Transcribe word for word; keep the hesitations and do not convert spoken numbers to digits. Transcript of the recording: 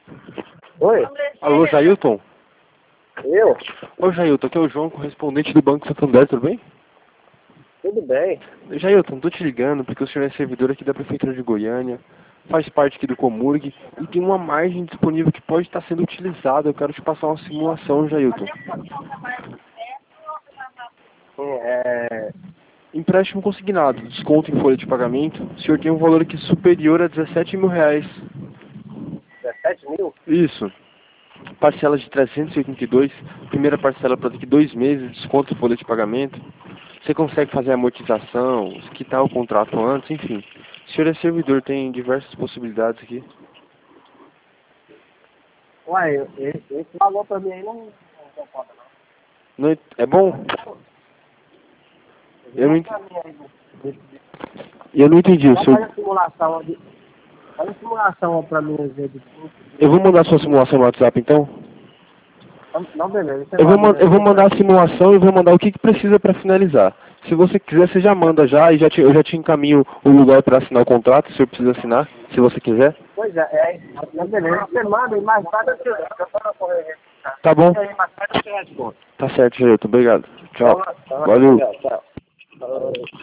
Oi? Alô, Jailton? Eu? Ô, Jailton, aqui é o João, correspondente do Banco Santander, tudo bem? Tudo bem. Jailton, tô te ligando porque o senhor é servidor aqui da Prefeitura de Goiânia, faz parte aqui do Comurg e tem uma margem disponível que pode estar sendo utilizada. Eu quero te passar uma simulação, Jailton. É... Empréstimo consignado, desconto em folha de pagamento. O senhor tem um valor aqui superior a dezessete mil reais. dezessete mil? Isso. Parcela de trezentos e oitenta e dois, primeira parcela para daqui dois meses, desconto em folha de pagamento. Você consegue fazer amortização, quitar o contrato antes, enfim. O senhor é servidor, tem diversas possibilidades aqui. Uai, esse, esse valor pra mim aí não, não concorda, não. Não é, é bom? Eu não, ent- Pra mim aí, do- desse- eu não entendi. O Só senhor... faz a simulação ali. Faz a simulação pra mim ver de tudo. Eu vou mandar sua simulação no WhatsApp, então? Não, não, beleza. Você Eu vou, manda man- aí, eu eu vou vejo mandar a aqui. simulação e vou mandar o que, que precisa para finalizar. Se você quiser, você já manda já e já te, eu já te encaminho o lugar para assinar o contrato, se o senhor precisa assinar, se você quiser. Pois é, é. Não, beleza. Você manda e mais tarde eu te eu tô na correria. Tá bom? E aí, mais tarde eu te respondo. Tá certo, Jailton. Obrigado. Tchau. Tá, tá, Valeu. obrigado, tchau. Falou.